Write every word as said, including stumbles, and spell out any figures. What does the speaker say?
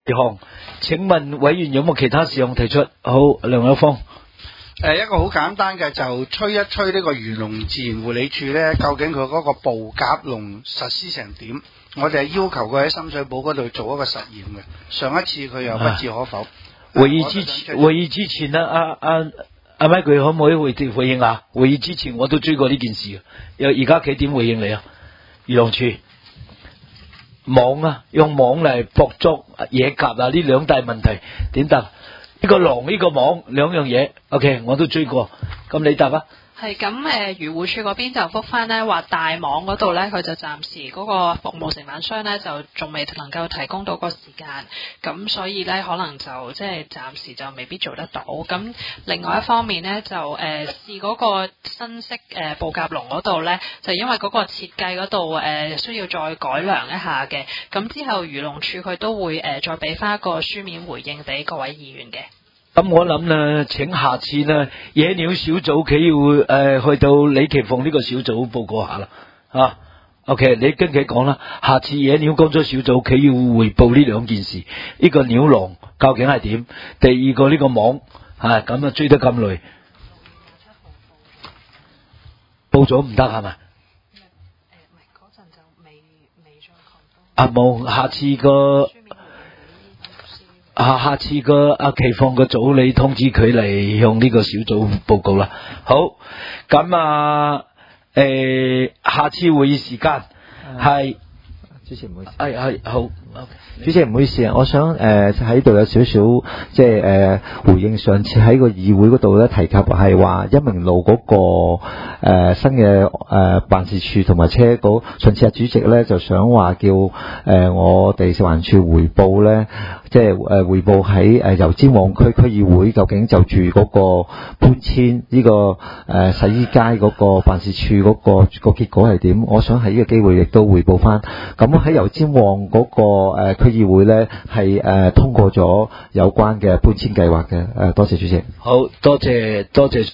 項，請問委員有冇其他事項提出？好，梁友芳。 誒一個好簡單嘅就吹一吹呢個漁農自然護理署呢，究竟佢嗰個捕鴿籠實施成點？我哋係要求佢喺深水埗嗰度做一個實驗嘅。上一次佢又不置可否。 會議之前，會議之前呢，阿阿阿咪佢可唔可以回回應啊？會議之前我都追過呢件事，又而家幾點回應你啊？漁農署網啊，用網嚟捕捉野鴿啊，呢兩大問題點答？呢個籠呢個網兩樣嘢 ，OK， 我都追過，咁你答啊？ 係咁誒，漁護署嗰邊就覆翻呢話大網嗰度呢，佢就暫時嗰個服務承辦商呢，就仲未能夠提供到個時間，咁所以呢，可能就即係暫時就未必做得到。咁另外一方面呢，就誒、呃、試嗰個新式誒捕鴿籠嗰度呢，就因為嗰個設計嗰度誒需要再改良一下嘅，咁之後漁農署佢都會誒、呃、再俾翻一個書面回應俾各位議員嘅。 咁我諗呢，請下次呢野鳥小組企要誒、呃、去到李奇鳳呢個小組報告下啦，啊 ，OK， 你跟佢講啦，下次野鳥工作小組企要匯報呢兩件事，呢、這個鳥籠究竟係點？第二個呢個網係咁啊追得咁累，報咗唔得係咪？啊冇，下次個。下下次個阿奇放個組，你通知佢嚟向呢個小組報告啦。好，咁啊，誒、呃，下次會議時間係， 主持唔好意思， 係係好。 主席唔好意思啊，我想誒喺度有少少即係誒、呃、回應上次喺個議會嗰度咧提及係話一明路嗰、那個、呃、新嘅誒、呃、辦事處同埋車嗰上次阿主席咧就想話叫誒、呃、我哋食環署回報咧，即係誒回報喺誒油尖旺區區議會究竟就住嗰個搬遷呢、這個誒、呃、洗衣街嗰個辦事處嗰、那個、那個結果係點？我想喺呢個機會亦都回報翻。咁喺油尖旺嗰、那個誒、呃區議會咧係誒通過咗有關嘅搬遷計劃嘅，誒多謝主席。 好多謝多謝。